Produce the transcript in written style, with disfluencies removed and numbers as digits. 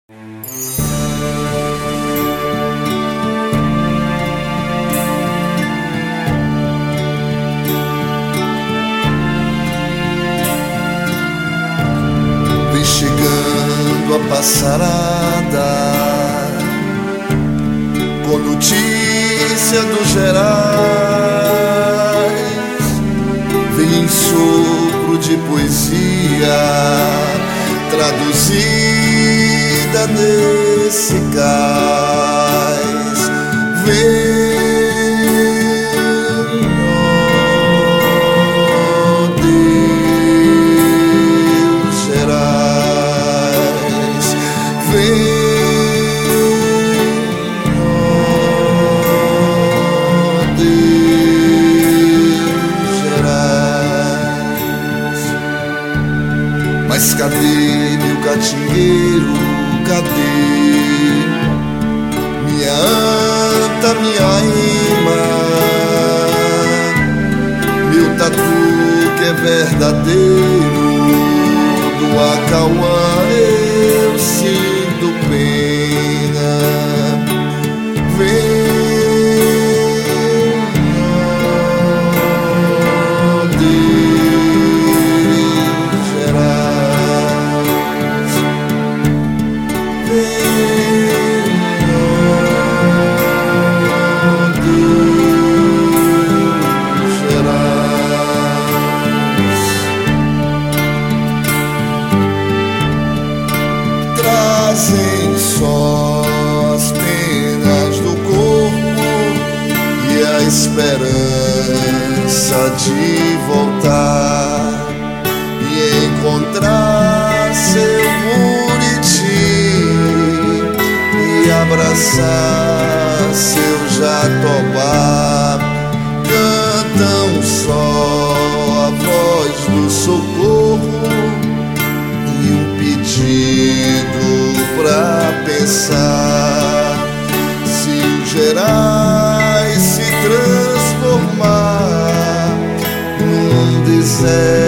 Vem chegando a passarada com notícia dos Gerais, vem em sopro de poesia traduzida nesse cais. Vem, ó Deus Gerais, vem. Mas cadê meu catingueiro? Cadê minha anta, minha ima? Meu tatu que é verdadeiro, do Acauã eu sinto pena. Vem, trazem só as penas do corpo e a esperança de voltar e encontrar seu Buriti e abraçar seu Jatobá. Cantam só a voz do socorro e um pedido pra pensar. Se os Gerais se transformar num deserto